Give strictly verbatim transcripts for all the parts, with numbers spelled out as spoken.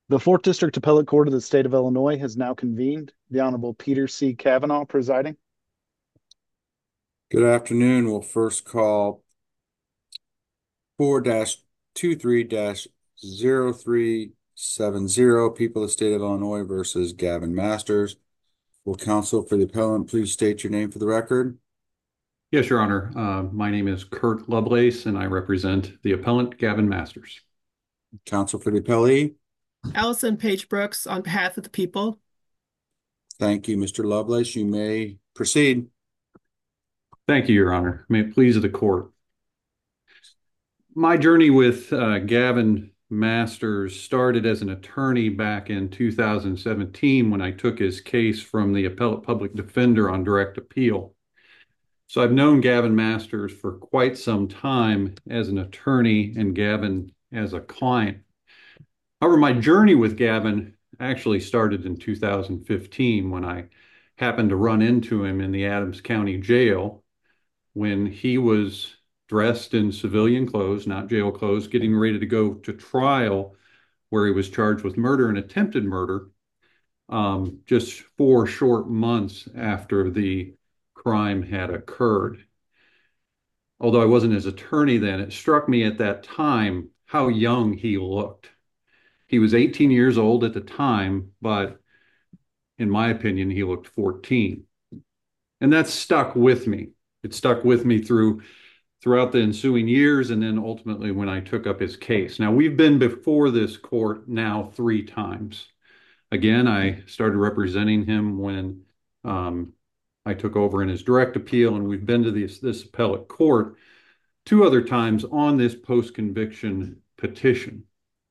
The Fourth District Appellate Court of the State of Illinois has now convened. The Honorable Peter C. Kavanaugh presiding. Good afternoon. We'll first call four dash two three dash zero three seven zero, People of the State of Illinois versus Gavin Masters. Will counsel for the appellant please state your name for the record? Yes, Your Honor. Uh, my name is Kurt Lovelace, and I represent the appellant, Gavin Masters. Counsel for the appellee? Allison Page Brooks on behalf of the people. Thank you, Mister Lovelace. You may proceed. Thank you, Your Honor. May it please the court. My journey with uh, Gavin Masters started as an attorney back in two thousand seventeen when I took his case from the appellate public defender on direct appeal. So I've known Gavin Masters for quite some time as an attorney and Gavin as a client. However, my journey with Gavin actually started in two thousand fifteen when I happened to run into him in the Adams County Jail when he was dressed in civilian clothes, not jail clothes, getting ready to go to trial where he was charged with murder and attempted murder, um, just four short months after the crime had occurred. Although I wasn't his attorney then, it struck me at that time how young he looked. He was eighteen years old at the time, but in my opinion, he looked fourteen. And that stuck with me. It stuck with me through throughout the ensuing years and then ultimately when I took up his case. Now, we've been before this court now three times. Again, I started representing him when um, I took over in his direct appeal, and we've been to this, this appellate court two other times on this post-conviction petition.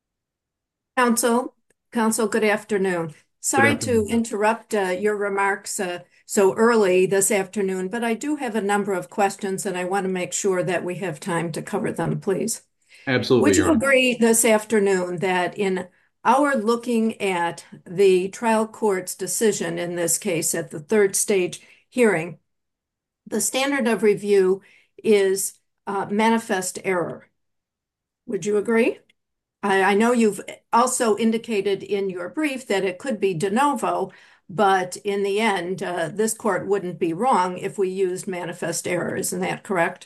Counsel, Counsel, good afternoon. Good Sorry to afternoon. interrupt uh, your remarks uh, so early this afternoon, but I do have a number of questions and I want to make sure that we have time to cover them, please. Absolutely, Would Your you Honor. agree this afternoon that in our looking at the trial court's decision in this case at the third stage hearing, the standard of review is uh, manifest error? Would you agree? I, I know you've also indicated in your brief that it could be de novo, but in the end, uh, this court wouldn't be wrong if we used manifest error. Isn't that correct?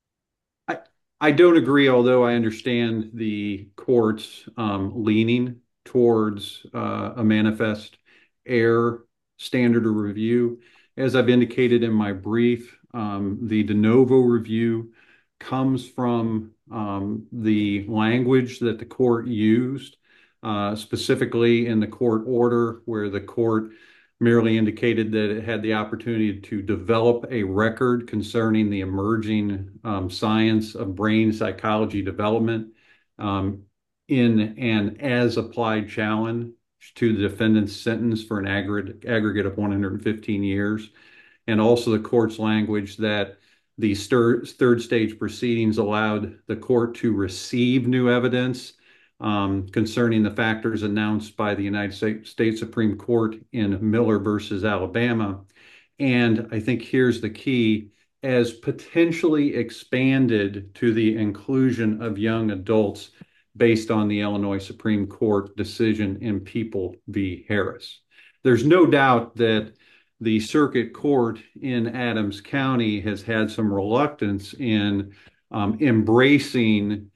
I, I don't agree, although I understand the court's um, leaning towards uh, a manifest error standard of review. As I've indicated in my brief, um, the de novo review comes from um, the language that the court used, uh, specifically in the court order, where the court merely indicated that it had the opportunity to develop a record concerning the emerging um, science of brain psychology development um, in an as applied challenge to the defendant's sentence for an aggregate, aggregate of one hundred fifteen years. And also the court's language that the third stage proceedings allowed the court to receive new evidence um, concerning the factors announced by the United States Supreme Court in Miller versus Alabama. And I think here's the key, as potentially expanded to the inclusion of young adults based on the Illinois Supreme Court decision in People v. Harris. There's no doubt that the circuit court in Adams County has had some reluctance in um, embracing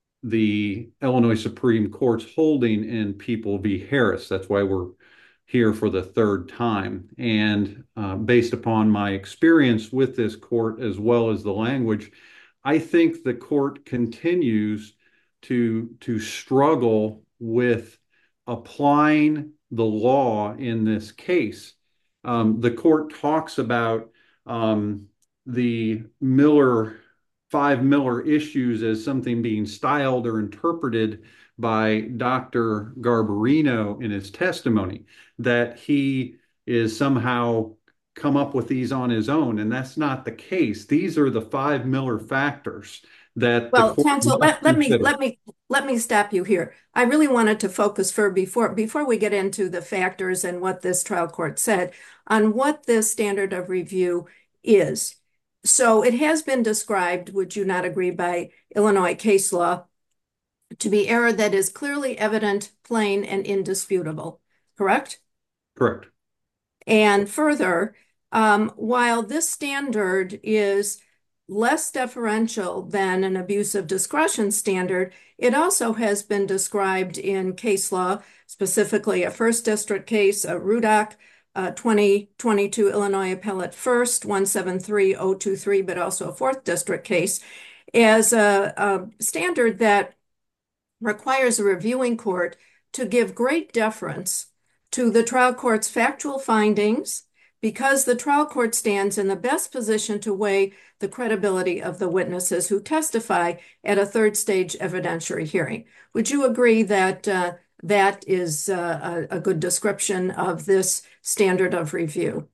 the Illinois Supreme Court's holding in People v. Harris. That's why we're here for the third time. And uh, based upon my experience with this court, as well as the language, I think the court continues to, to struggle with applying the law in this case. Um, the court talks about um, the Miller five Miller issues as something being styled or interpreted by Doctor Garbarino in his testimony, that he is somehow come up with these on his own. And that's not the case. These are the five Miller factors that the Well, court counsel, must let, let me consider. let me let me stop you here. I really wanted to focus for before before we get into the factors and what this trial court said on what this standard of review is. So it has been described, would you not agree, by Illinois case law to be error that is clearly evident, plain, and indisputable, correct? Correct. And further, um, while this standard is less deferential than an abuse of discretion standard, it also has been described in case law, specifically a first district case, a Rudock, uh, twenty twenty-two Illinois Appellate First, one seven three oh two three, but also a fourth district case, as a, a standard that requires a reviewing court to give great deference to the trial court's factual findings because the trial court stands in the best position to weigh the credibility of the witnesses who testify at a third stage evidentiary hearing. Would you agree that uh, that is uh, a, a good description of this standard of review?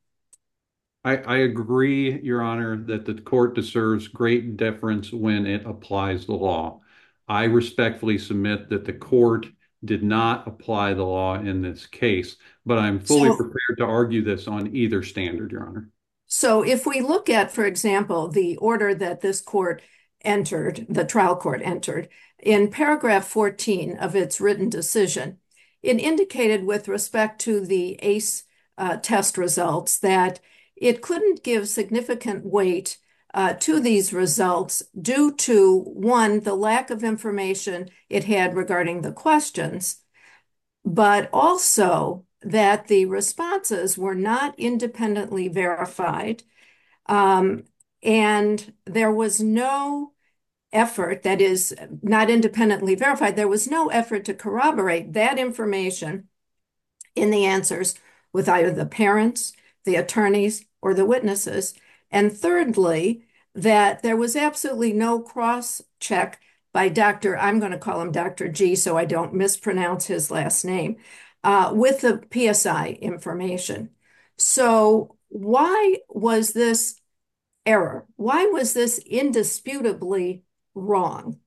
I, I agree, Your Honor, that the court deserves great deference when it applies the law. I respectfully submit that the court did not apply the law in this case, but I'm fully So- prepared to argue this on either standard, Your Honor. So if we look at, for example, the order that this court entered, the trial court entered, in paragraph fourteen of its written decision, it indicated with respect to the A C E uh, test results that it couldn't give significant weight uh, to these results due to, one, the lack of information it had regarding the questions, but also that the responses were not independently verified, um, and there was no effort, that is, not independently verified, there was no effort to corroborate that information in the answers with either the parents, the attorneys, or the witnesses. And thirdly, that there was absolutely no cross-check by Doctor, I'm going to call him Doctor G so I don't mispronounce his last name, uh, with the P S I information. So why was this error? Why was this indisputably wrong?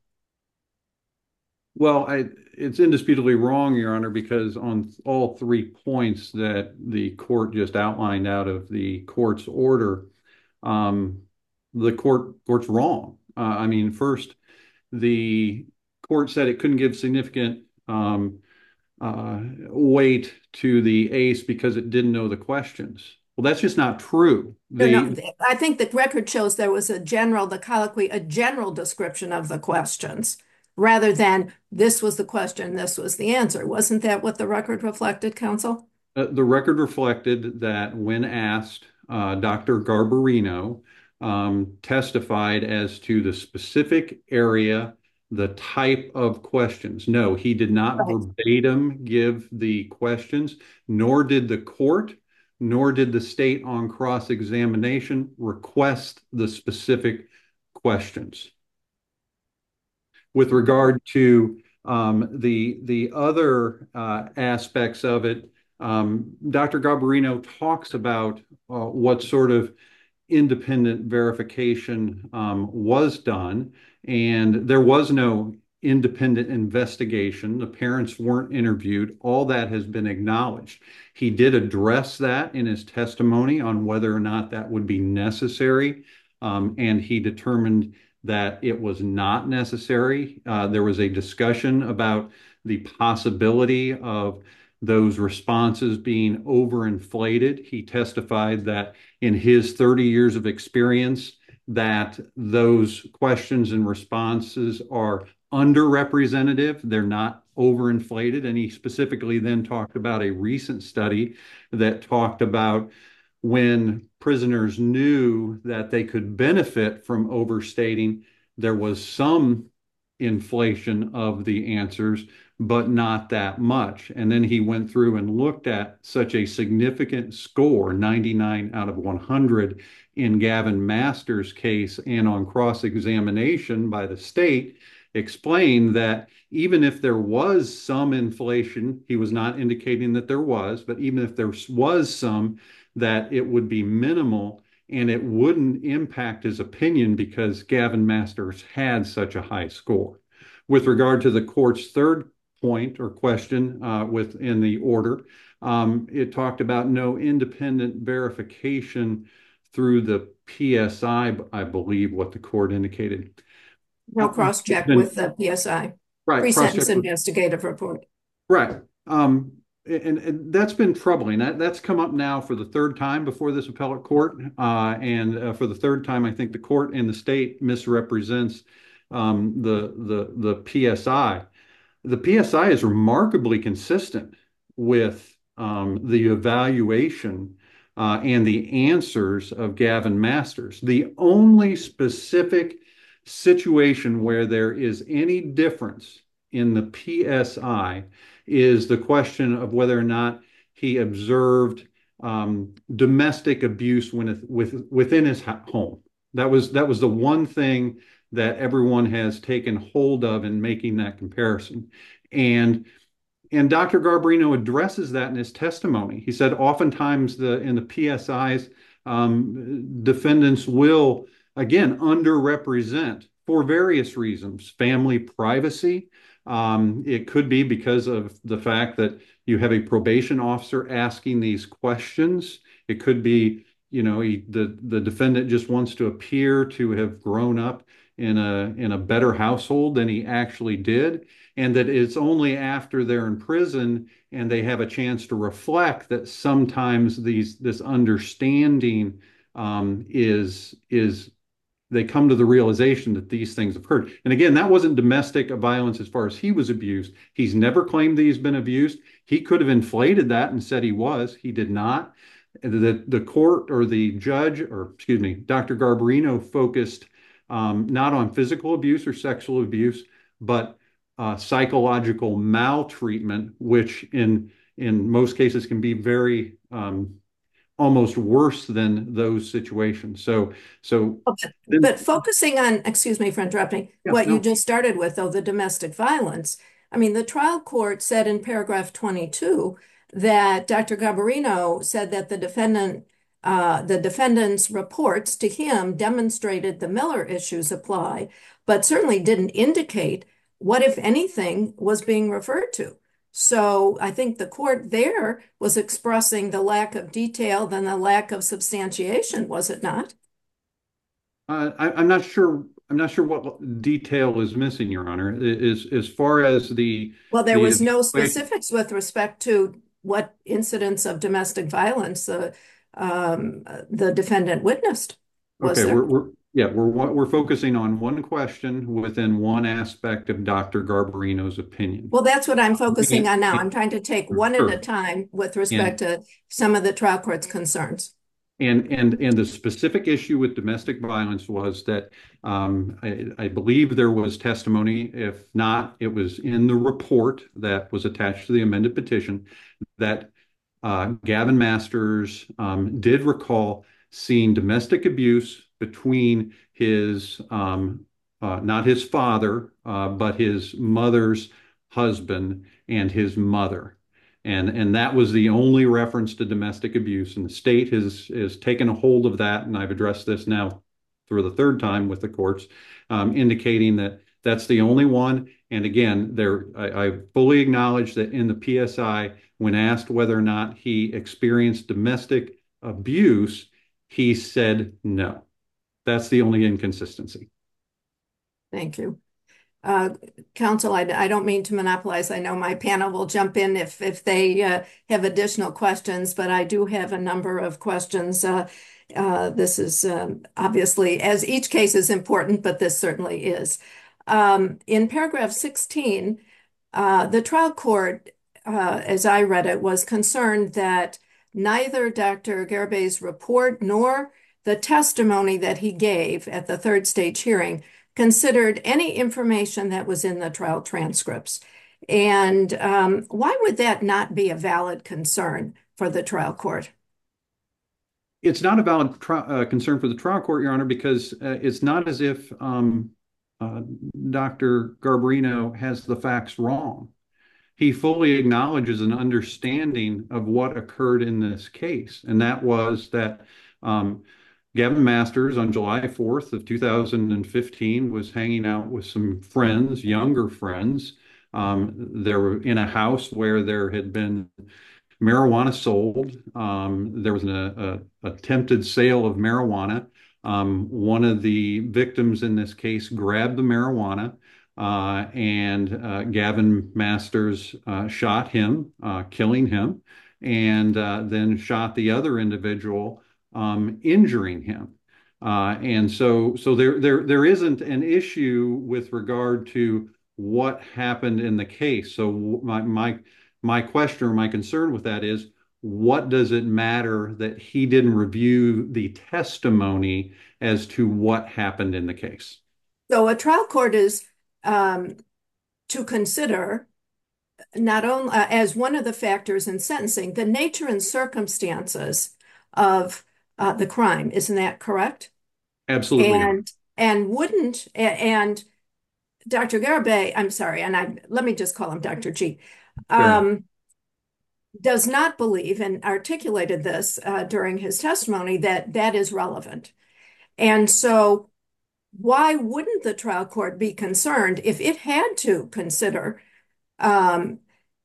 Well, I, it's indisputably wrong, Your Honor, because on all three points that the court just outlined out of the court's order, um, the court court's wrong. Uh, I mean, first, the court said it couldn't give significant um, uh, weight to the A C E because it didn't know the questions. Well, that's just not true. No, The, no, I think the record shows there was a general, the colloquy, a general description of the questions rather than this was the question, this was the answer. Wasn't that what the record reflected, counsel? Uh, the record reflected that when asked, uh, Doctor Garbarino um, testified as to the specific area, the type of questions. No, he did not Right. verbatim give the questions, nor did the court, nor did the state on cross-examination request the specific questions. With regard to um, the, the other uh, aspects of it, um, Doctor Garbarino talks about uh, what sort of independent verification um, was done, and there was no independent investigation. The parents weren't interviewed. All that has been acknowledged. He did address that in his testimony on whether or not that would be necessary, um, and he determined that it was not necessary. Uh, there was a discussion about the possibility of those responses being overinflated. He testified that in his thirty years of experience, that those questions and responses are underrepresentative. They're not overinflated. And he specifically then talked about a recent study that talked about when prisoners knew that they could benefit from overstating, there was some inflation of the answers, but not that much. And then he went through and looked at such a significant score, ninety-nine out of one hundred in Gavin Masters' case, and on cross-examination by the state, explained that even if there was some inflation, he was not indicating that there was, but even if there was some, that it would be minimal and it wouldn't impact his opinion because Gavin Masters had such a high score. With regard to the court's third point or question uh, within the order, um, it talked about no independent verification through the P S I, I believe what the court indicated. No cross-check Then- with the P S I. Right, pre-sentence cross-check. investigative report. Right. Um, and, and that's been troubling. That, that's come up now for the third time before this appellate court. Uh, and uh, for the third time, I think the court and the state misrepresents um, the, the, the P S I. The P S I is remarkably consistent with um, the evaluation uh, and the answers of Gavin Masters. The only specific situation where there is any difference in the P S I is the question of whether or not he observed um, domestic abuse when, with, within his home. That was that was the one thing that everyone has taken hold of in making that comparison. And and Doctor Garbarino addresses that in his testimony. He said oftentimes the in the P S Is, um, defendants will, again, underrepresent for various reasons. Family privacy. Um, it could be because of the fact that you have a probation officer asking these questions. It could be, you know, he, the, the defendant just wants to appear to have grown up in a in a better household than he actually did, and that it's only after they're in prison and they have a chance to reflect that sometimes these this understanding um, is is they come to the realization that these things have occurred. And again, that wasn't domestic violence as far as he was abused. He's never claimed that he's been abused. He could have inflated that and said he was. He did not. The, the court or the judge, or excuse me, Doctor Garbarino focused um, not on physical abuse or sexual abuse, but uh, psychological maltreatment, which in in most cases can be very um, almost worse than those situations. So, so. Okay. then, But focusing on, excuse me for interrupting, yeah, what no. you just started with, though, the domestic violence. I mean, the trial court said in paragraph twenty-two that Doctor Garbarino said that the defendant, uh, the defendant's reports to him demonstrated the Miller issues apply, but certainly didn't indicate what, if anything, was being referred to. So I think the court there was expressing the lack of detail than the lack of substantiation, was it not? Uh, I, I'm not sure. I'm not sure what detail is missing, Your Honor. As as far as the Well, there the was no specifics with respect to what incidents of domestic violence the um, the defendant witnessed. Was okay, there? we're, we're yeah, we're we're focusing on one question within one aspect of Doctor Garbarino's opinion. Well, that's what I'm focusing on now. And- I'm trying to take one Sure. at a time with respect to some of the trial court's concerns. And and and the specific issue with domestic violence was that um, I, I believe there was testimony. If not, it was in the report that was attached to the amended petition that uh, Gavin Masters um, did recall seeing domestic abuse between his um, uh, not his father, uh, but his mother's husband and his mother. And, and that was the only reference to domestic abuse. And the state has, has taken a hold of that. And I've addressed this now for the third time with the courts, um, indicating that that's the only one. And again, there, I, I fully acknowledge that in the P S I, when asked whether or not he experienced domestic abuse, he said no. That's the only inconsistency. Thank you. Uh, counsel, I, I don't mean to monopolize. I know my panel will jump in if, if they uh, have additional questions, but I do have a number of questions. Uh, uh, this is um, obviously, as each case is important, but this certainly is. Um, in paragraph sixteen, uh, the trial court, uh, as I read it, was concerned that neither Doctor Garabay's report nor the testimony that he gave at the third stage hearing considered any information that was in the trial transcripts. And um, why would that not be a valid concern for the trial court? It's not a valid uh, concern for the trial court, Your Honor, because uh, it's not as if um, uh, Doctor Garbarino has the facts wrong. He fully acknowledges an understanding of what occurred in this case, and that was that um, Gavin Masters on July fourth of two thousand fifteen was hanging out with some friends, younger friends. Um, they were in a house where there had been marijuana sold. Um, there was an a, a attempted sale of marijuana. Um, one of the victims in this case grabbed the marijuana, uh, and uh, Gavin Masters uh, shot him, uh, killing him, and uh, then shot the other individual, um, injuring him. Uh, and so, so there, there, there isn't an issue with regard to what happened in the case. So my, my, my question or my concern with that is, what does it matter that he didn't review the testimony as to what happened in the case? So a trial court is um, to consider not only uh, as one of the factors in sentencing, the nature and circumstances of uh, the crime. Isn't that correct? Absolutely. And and wouldn't and Doctor Garibay, I'm sorry, and I let me just call him Doctor G, um, does not believe and articulated this uh, during his testimony that that is relevant. And so why wouldn't the trial court be concerned if it had to consider um,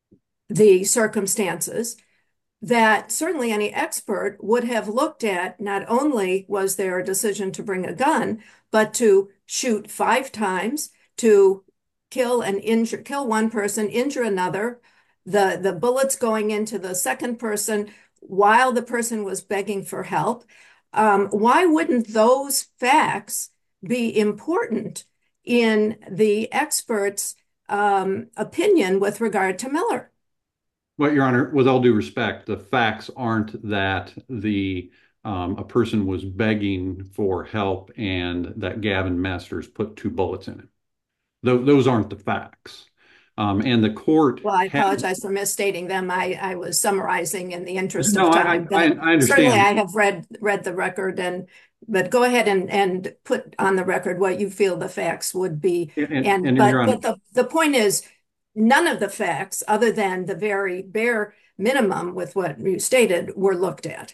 the circumstances that certainly any expert would have looked at not only was there a decision to bring a gun, but to shoot five times, to kill and injure, kill one person, injure another, the, the bullets going into the second person while the person was begging for help. Um, why wouldn't those facts be important in the expert's um, opinion with regard to Miller? Well, Your Honor, with all due respect, the facts aren't that the um, a person was begging for help and that Gavin Masters put two bullets in him. Th those aren't the facts. Um, and the court. Well, I apologize for misstating them. I, I was summarizing in the interest no, of time. I, I, I understand. Certainly, I have read read the record, and but go ahead and, and put on the record what you feel the facts would be. And, and, and but, Your Honor, but the, the point is, none of the facts, other than the very bare minimum with what you stated, were looked at.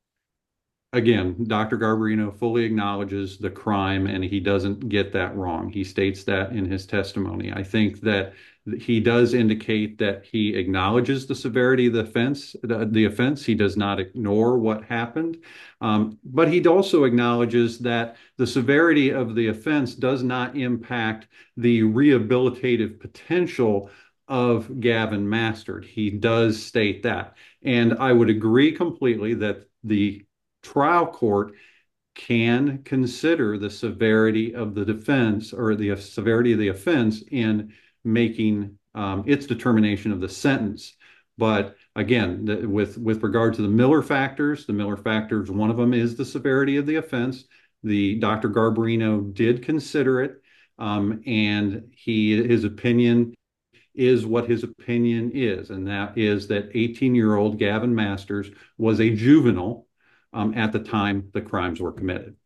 Again, Doctor Garbarino fully acknowledges the crime, and he doesn't get that wrong. He states that in his testimony. I think that he does indicate that he acknowledges the severity of the offense. The, the offense. He does not ignore what happened, um, but he also acknowledges that the severity of the offense does not impact the rehabilitative potential of Gavin Masters. He does state that, and I would agree completely that the trial court can consider the severity of the defense or the severity of the offense in making um, its determination of the sentence. But again, the, with with regard to the Miller factors, the Miller factors, one of them is the severity of the offense. The Doctor Garbarino did consider it, um, and he his opinion is what his opinion is, and that is that eighteen-year-old Gavin Masters was a juvenile Um, at the time the crimes were committed.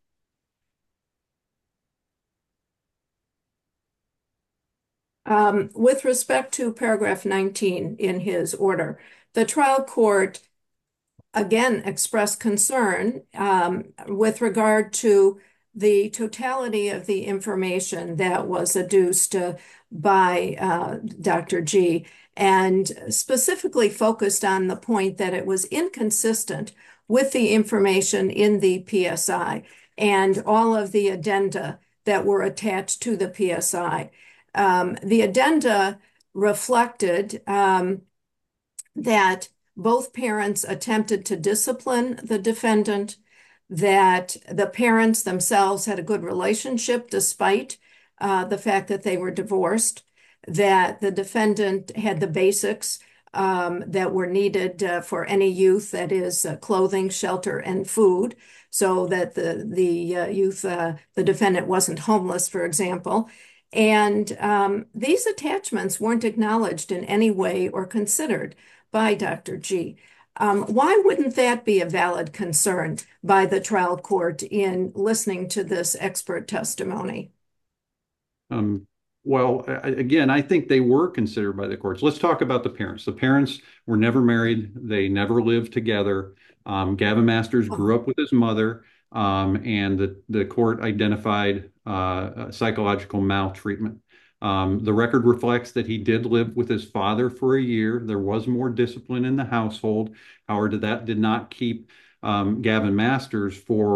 Um, with respect to paragraph nineteen in his order, the trial court again expressed concern um, with regard to the totality of the information that was adduced uh, by uh, Doctor G, and specifically focused on the point that it was inconsistent with the information in the P S I and all of the addenda that were attached to the P S I. Um, the addenda reflected um, that both parents attempted to discipline the defendant, that the parents themselves had a good relationship despite uh, the fact that they were divorced, that the defendant had the basics Um, that were needed uh, for any youth, that is uh, clothing, shelter, and food, so that the, the uh, youth, uh, the defendant wasn't homeless, for example. And um, these attachments weren't acknowledged in any way or considered by Doctor G. Um, why wouldn't that be a valid concern by the trial court in listening to this expert testimony? Um, Well, again, I think they were considered by the courts. Let's talk about the parents. The parents were never married. They never lived together. Um, Gavin Masters grew up with his mother, um, and the, the court identified uh, psychological maltreatment. Um, the record reflects that he did live with his father for a year. There was more discipline in the household. However, that did not keep um, Gavin Masters for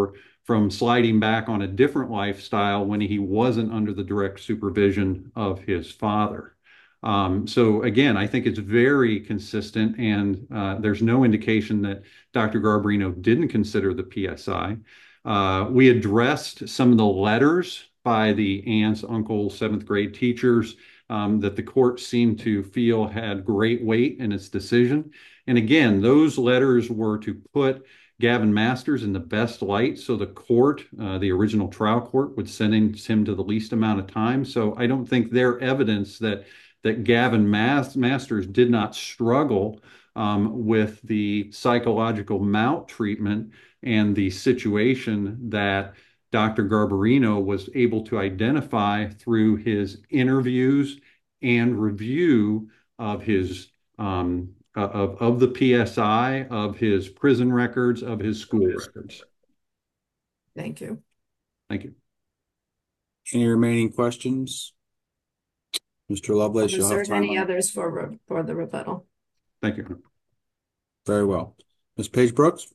from sliding back on a different lifestyle when he wasn't under the direct supervision of his father. Um, so again, I think it's very consistent, and uh, there's no indication that Doctor Garbarino didn't consider the P S I. Uh, we addressed some of the letters by the aunts, uncles, seventh grade teachers um, that the court seemed to feel had great weight in its decision. And again, those letters were to put Gavin Masters in the best light, so the court, uh, the original trial court, would sentence him to the least amount of time. So I don't think their evidence that that Gavin Mas Masters did not struggle um, with the psychological maltreatment and the situation that Doctor Garbarino was able to identify through his interviews and review of his um, of, of the P S I, of his prison records, of his school records. Thank you. Thank you. Any remaining questions? Mister Lovelace, you'll have Reserve time. any on- others for, re- for the rebuttal. Thank you. Very well. Miz Paige Brooks?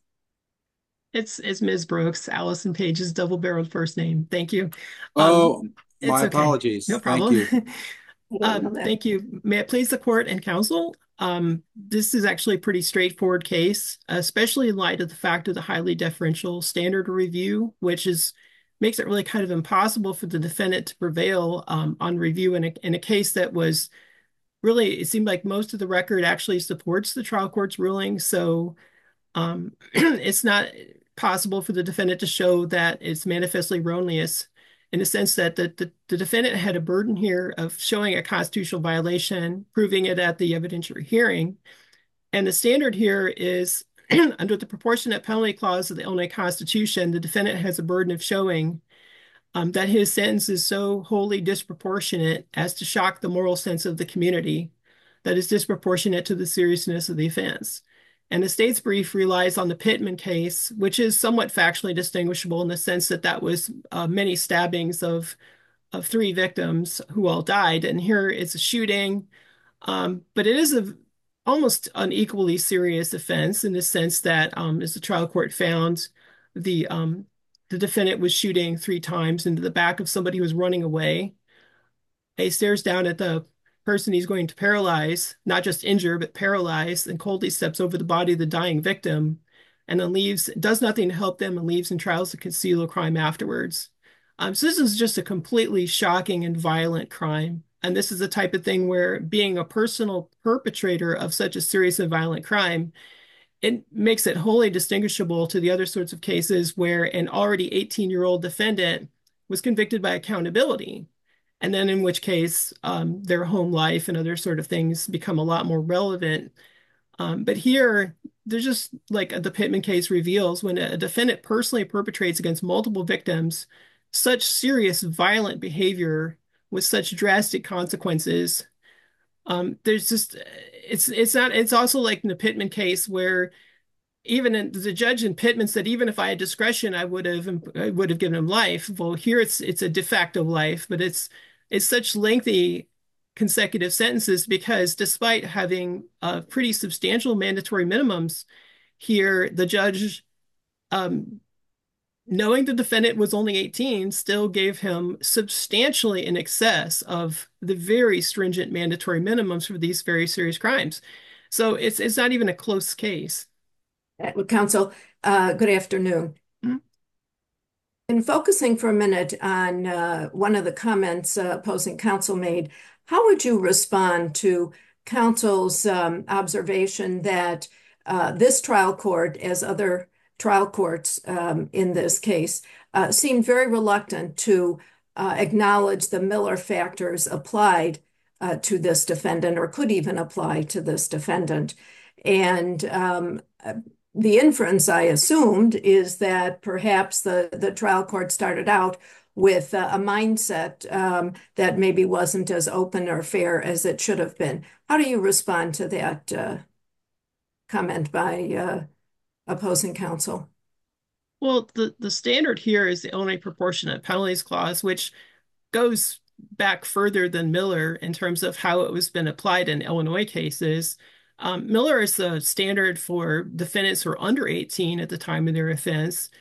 It's it's Miz Brooks, Allison Page's double-barreled first name. Thank you. Oh, Um, my it's okay. apologies. No Thank problem. you. I didn't know Um, that. thank you. May it please the court and counsel, um, this is actually a pretty straightforward case, especially in light of the fact of the highly deferential standard of review, which is makes it really kind of impossible for the defendant to prevail um, on review in a, in a case that was really, it seemed like most of the record actually supports the trial court's ruling. So um, it's not possible for the defendant to show that it's manifestly erroneous, in the sense that the, the, the defendant had a burden here of showing a constitutional violation, proving it at the evidentiary hearing. And the standard here is under the proportionate penalty clause of the Illinois Constitution, the defendant has a burden of showing um, that his sentence is so wholly disproportionate as to shock the moral sense of the community, that is disproportionate to the seriousness of the offense. And the state's brief relies on the Pittman case, which is somewhat factually distinguishable in the sense that that was uh, many stabbings of, of three victims who all died. And here it's a shooting, um, but it is a almost an equally serious offense in the sense that, um, as the trial court found, the um, the defendant was shooting three times into the back of somebody who was running away. He stares down at the person he's going to paralyze, not just injure, but paralyze, and coldly steps over the body of the dying victim, and then leaves, does nothing to help them, and leaves and tries to conceal a crime afterwards. Um, so this is just a completely shocking and violent crime. And this is the type of thing where, being a personal perpetrator of such a serious and violent crime, it makes it wholly distinguishable to the other sorts of cases where an already eighteen-year-old defendant was convicted by accountability, and then in which case um, their home life and other sort of things become a lot more relevant. Um, but here, there's just, like the Pittman case reveals, when a defendant personally perpetrates against multiple victims such serious violent behavior with such drastic consequences, um, there's just, it's it's not, it's also like in the Pittman case where even in, the judge in Pittman said, even if I had discretion, I would have I would have given him life. Well, here it's it's a de facto life, but it's it's such lengthy consecutive sentences because despite having uh, pretty substantial mandatory minimums, here the judge, um, knowing the defendant was only eighteen, still gave him substantially in excess of the very stringent mandatory minimums for these very serious crimes. So it's it's not even a close case. Uh, Counsel, uh, good afternoon. Hmm? In focusing for a minute on uh, one of the comments uh, opposing counsel made, how would you respond to counsel's um, observation that uh, this trial court, as other trial courts um, in this case, uh, seemed very reluctant to uh, acknowledge the Miller factors applied uh, to this defendant, or could even apply to this defendant? And um, the inference I assumed is that perhaps the, the trial court started out with a, a mindset um, that maybe wasn't as open or fair as it should have been. How do you respond to that uh, comment by uh, opposing counsel? Well, the, the standard here is the Illinois Proportionate Penalties Clause, which goes back further than Miller in terms of how it was been applied in Illinois cases. Um, Miller is the standard for defendants who are under eighteen at the time of their offense.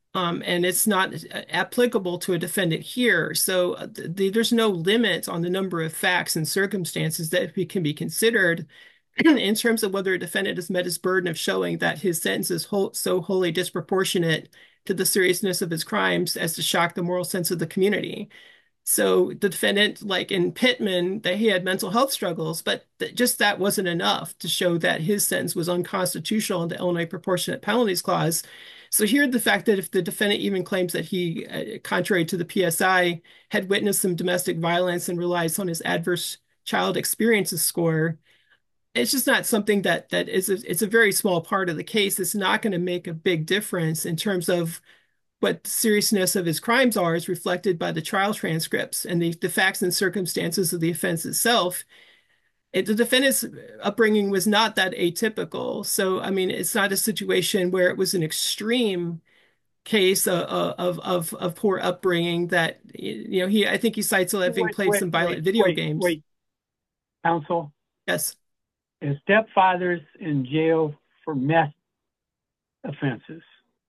Um, and it's not applicable to a defendant here. So uh, the, there's no limit on the number of facts and circumstances that can be considered in terms of whether a defendant has met his burden of showing that his sentence is whole, so wholly disproportionate to the seriousness of his crimes as to shock the moral sense of the community. So the defendant, like in Pittman, that he had mental health struggles, but th just that wasn't enough to show that his sentence was unconstitutional in the Illinois Proportionate Penalties Clause. So here, the fact that if the defendant even claims that he, uh, contrary to the P S I, had witnessed some domestic violence and relies on his adverse child experiences score, it's just not something that that is a, it's a very small part of the case. It's not going to make a big difference in terms of what the seriousness of his crimes are is reflected by the trial transcripts and the, the facts and circumstances of the offense itself. It, the defendant's upbringing was not that atypical. So, I mean, it's not a situation where it was an extreme case of of of, of poor upbringing that, you know, he, I think he cites having Wait, played wait, some wait, violent video wait, games. wait, counsel. Yes. His stepfather's in jail for meth offenses.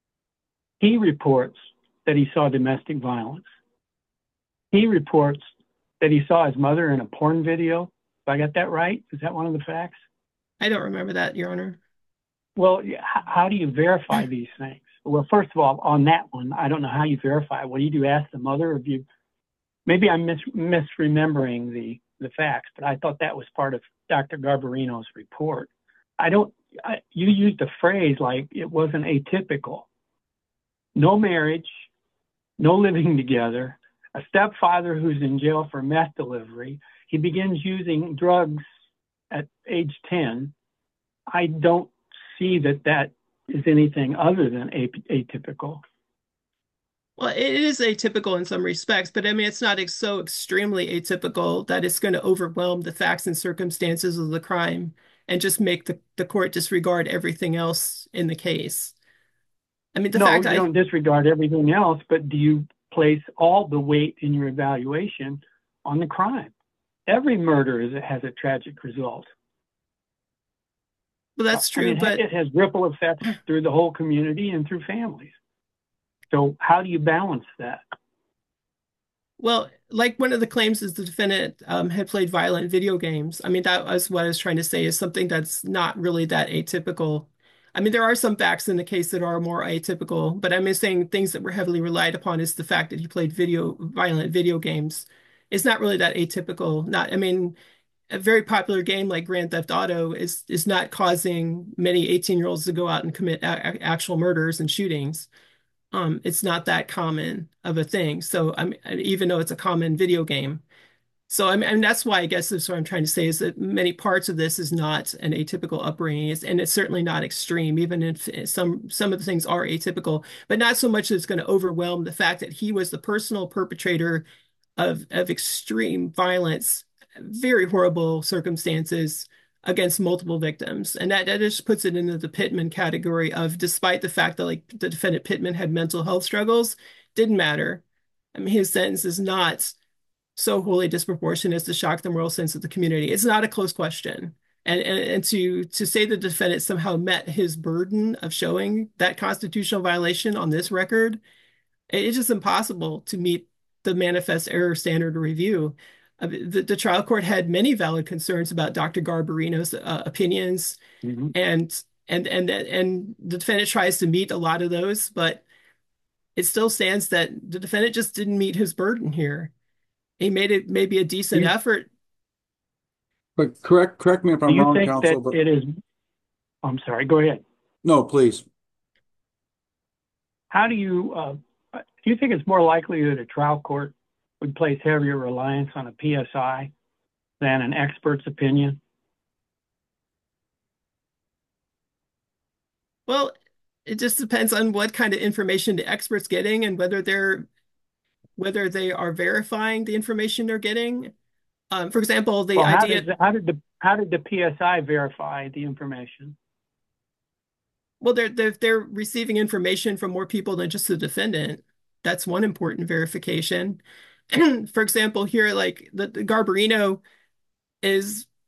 He reports that he saw domestic violence. He reports that he saw his mother in a porn video. If I got that right? Is that one of the facts? I don't remember that, Your Honor. Well, h- how do you verify these things? Well, first of all, on that one, I don't know how you verify. What do you do? Ask the mother, or do you? Maybe I'm mis- misremembering the the facts, but I thought that was part of Doctor Garbarino's report. I don't. I, you used a phrase like it wasn't atypical. No marriage, no living together, a stepfather who's in jail for meth delivery. He begins using drugs at age ten. I don't see that that is anything other than atypical. Well, it is atypical in some respects, but I mean, it's not ex so extremely atypical that it's going to overwhelm the facts and circumstances of the crime and just make the, the court disregard everything else in the case. I mean, the No, fact you I, don't disregard everything else, but do you place all the weight in your evaluation on the crime? Every murder is, has a tragic result. well, that's I true, mean, but it has ripple effects through the whole community and through families. So how do you balance that? well, like one of the claims is the defendant um, had played violent video games. I mean, that was what I was trying to say is something that's not really that atypical. I mean, there are some facts in the case that are more atypical, but I'm just saying things that were heavily relied upon is the fact that he played video violent video games. It's not really that atypical. Not, I mean, a very popular game like Grand Theft Auto is is not causing many eighteen-year-olds to go out and commit a actual murders and shootings. Um, it's not that common of a thing. So I'm even though it's a common video game. So I mean, and that's why I guess that's what I'm trying to say is that many parts of this is not an atypical upbringing, it's, and it's certainly not extreme, even if some some of the things are atypical, but not so much that it's going to overwhelm the fact that he was the personal perpetrator of of extreme violence, very horrible circumstances against multiple victims. And that, that just puts it into the Pittman category of despite the fact that like the defendant Pittman had mental health struggles, didn't matter. I mean, his sentence is not so wholly disproportionate as to shock the moral sense of the community. It's not a close question. And, and, and to to say the defendant somehow met his burden of showing that constitutional violation on this record, it's just impossible to meet the manifest error standard of review. Uh, the, the trial court had many valid concerns about Doctor Garbarino's uh, opinions, Mm-hmm. and and and and the defendant tries to meet a lot of those, but it still stands that the defendant just didn't meet his burden here. He made it maybe a decent You, effort. But correct correct me if do I'm you wrong, think counsel, that but it is, I'm sorry, go ahead. no, please. How do you, uh, do you think it's more likely that a trial court would place heavier reliance on a P S I than an expert's opinion? Well, it just depends on what kind of information the expert's getting and whether they're whether they are verifying the information they're getting. Um, for example, the Well, how idea, did, how did the, how did the P S I verify the information? well, they're, they're they're receiving information from more people than just the defendant. That's one important verification. For example, here, like the, the Garbarino is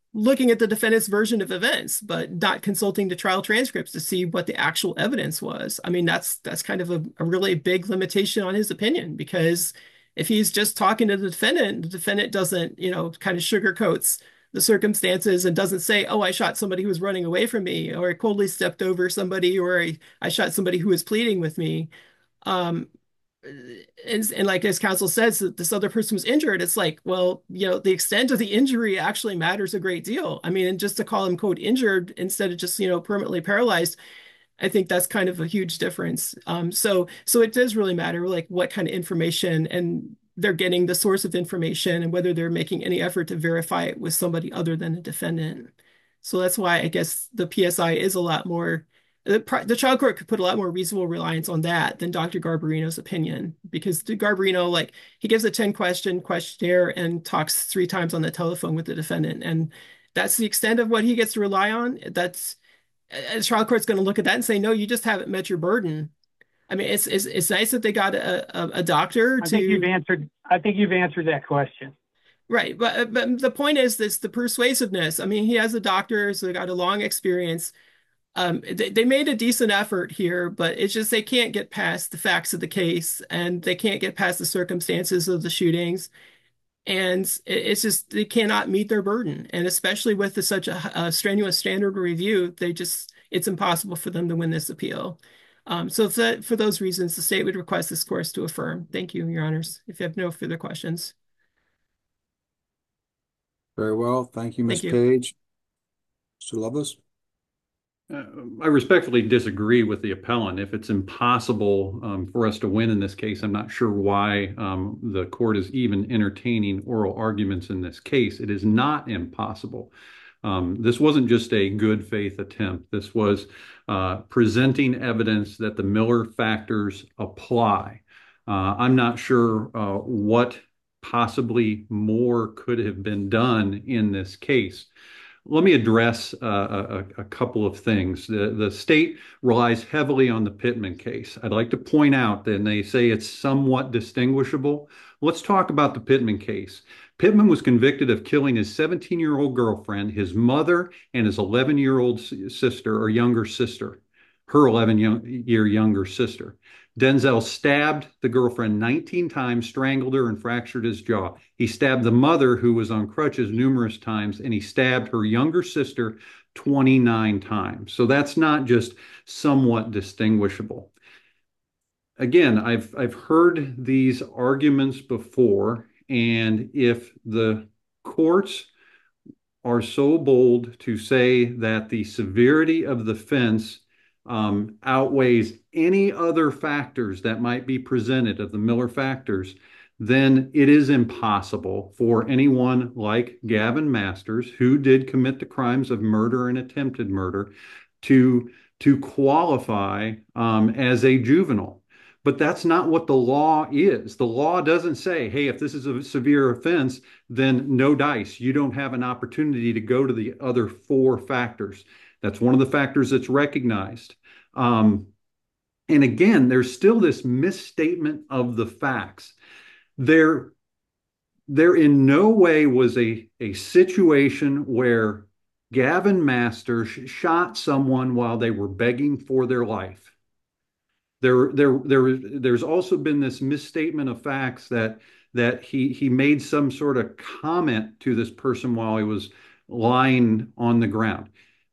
looking at the defendant's version of events, but not consulting the trial transcripts to see what the actual evidence was. I mean, that's that's kind of a, a really big limitation on his opinion, because if he's just talking to the defendant, the defendant doesn't, you know, kind of sugarcoats the circumstances and doesn't say, oh, I shot somebody who was running away from me, or I coldly stepped over somebody, or I, I shot somebody who was pleading with me. Um, and, and like as counsel says, that this other person was injured. It's like, well, you know, the extent of the injury actually matters a great deal. I mean, and just to call him, quote, injured instead of just, you know, permanently paralyzed, I think that's kind of a huge difference. Um, so, so it does really matter, like what kind of information and they're getting, the source of information, and whether they're making any effort to verify it with somebody other than the defendant. So that's why I guess the P S I is a lot more, the, the trial court could put a lot more reasonable reliance on that than Doctor Garbarino's opinion, because the Garbarino, like, he gives a ten question questionnaire and talks three times on the telephone with the defendant. And that's the extent of what he gets to rely on. That's, a trial court's going to look at that and say, no, you just haven't met your burden. I mean, it's it's, it's nice that they got a, a, a doctor to. I think you've answered. I think you've answered that question. Right, but but the point is this: the persuasiveness. I mean, he has a doctor, so they got a long experience. Um, they, they made a decent effort here, but it's just they can't get past the facts of the case, and they can't get past the circumstances of the shootings. And it, it's just they cannot meet their burden, and especially with the, such a, a strenuous standard review, they just it's impossible for them to win this appeal. Um, so for, that, for those reasons, the state would request this course to affirm. Thank you, Your Honors. If you have no further questions. Very well. Thank you, Miz Thank you. Page. Mister Lovelace? Uh, I respectfully disagree with the appellant. If it's impossible um, for us to win in this case, I'm not sure why um, the court is even entertaining oral arguments in this case. It is not impossible. Um, this wasn't just a good faith attempt. This was uh, presenting evidence that the Miller factors apply. Uh, I'm not sure uh, what possibly more could have been done in this case. Let me address uh, a, a couple of things. The, the state relies heavily on the Pittman case. I'd like to point out that they say it's somewhat distinguishable. Let's talk about the Pittman case. Pittman was convicted of killing his seventeen-year-old girlfriend, his mother, and his eleven-year-old sister or younger sister, her eleven-year younger sister. Denzel stabbed the girlfriend nineteen times, strangled her, and fractured his jaw. He stabbed the mother, who was on crutches, numerous times, and he stabbed her younger sister twenty-nine times. So that's not just somewhat distinguishable. Again, I've, I've heard these arguments before, and if the courts are so bold to say that the severity of the offense um, outweighs any other factors that might be presented of the Miller factors, then it is impossible for anyone like Gavin Masters, who did commit the crimes of murder and attempted murder, to, to qualify um, as a juvenile. But that's not what the law is. The law doesn't say, hey, if this is a severe offense, then no dice. You don't have an opportunity to go to the other four factors. That's one of the factors that's recognized. Um, and again, there's still this misstatement of the facts. There, there in no way was a, a situation where Gavin Masters shot someone while they were begging for their life. There, there, there, there's also been this misstatement of facts that that he he made some sort of comment to this person while he was lying on the ground.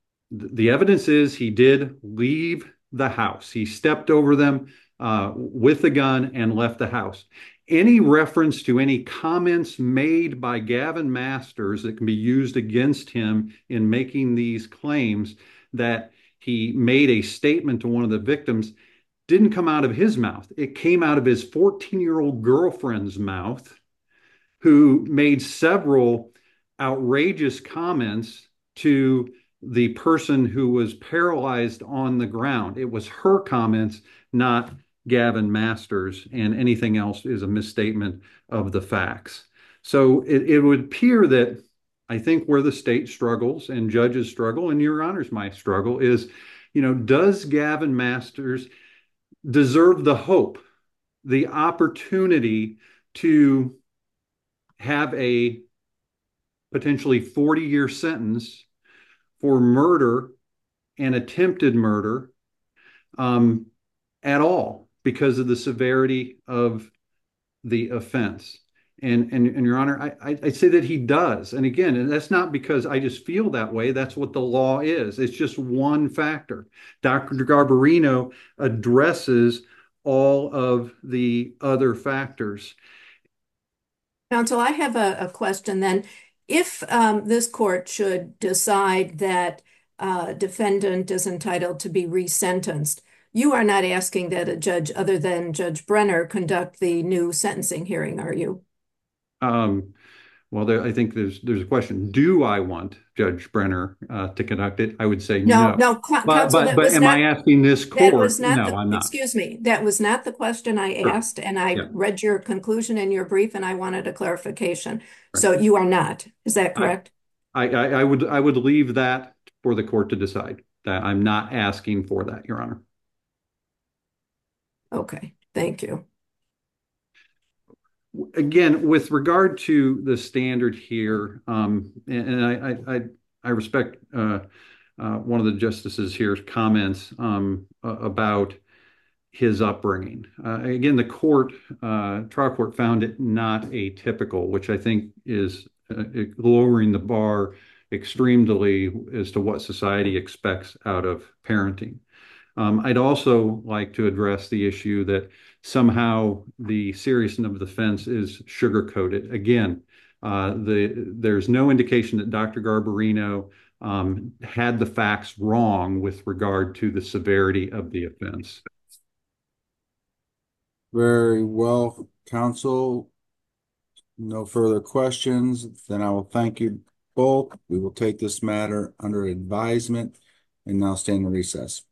The evidence is he did leave the house. He stepped over them uh, with a gun and left the house. Any reference to any comments made by Gavin Masters that can be used against him in making these claims that he made a statement to one of the victims didn't come out of his mouth. It came out of his fourteen-year-old girlfriend's mouth, who made several outrageous comments to the person who was paralyzed on the ground. It was her comments, not Gavin Masters, and anything else is a misstatement of the facts. So it, it would appear that I think where the state struggles and judges struggle, and Your Honors might struggle, is, you know, does Gavin Masters deserve the hope, the opportunity to have a potentially forty-year sentence for murder and attempted murder um, at all because of the severity of the offense. And, and, and Your Honor, I, I, I say that he does. And again, and that's not because I just feel that way. That's what the law is. It's just one factor. Doctor Garbarino addresses all of the other factors. Counsel, I have a, a question then. If um, this court should decide that uh, defendant is entitled to be resentenced, you are not asking that a judge other than Judge Brenner conduct the new sentencing hearing, are you? Um, well, there, I think there's there's a question. Do I want Judge Brenner uh, to conduct it? I would say No, no. no, But counsel, but that but was am not I asking this that was court? not No, the I'm not. excuse me, that was not the question I Sure. asked, and I Yeah. read your conclusion in your brief, and I wanted a clarification. Right. So you are not, is that correct? I, I I would I would leave that for the court to decide. That I'm not asking for that, Your Honor. Okay, thank you. Again, with regard to the standard here, um, and, and I, I, I respect uh, uh, one of the justices here's comments um, about his upbringing. Uh, again, the court, uh, trial court found it not atypical, which I think is uh, lowering the bar extremely as to what society expects out of parenting. Um, I'd also like to address the issue that somehow the seriousness of the offense is sugar-coated. Again, uh, the, there's no indication that Doctor Garbarino um, had the facts wrong with regard to the severity of the offense. Very well, counsel. No further questions. Then I will thank you both. We will take this matter under advisement and now stand in recess.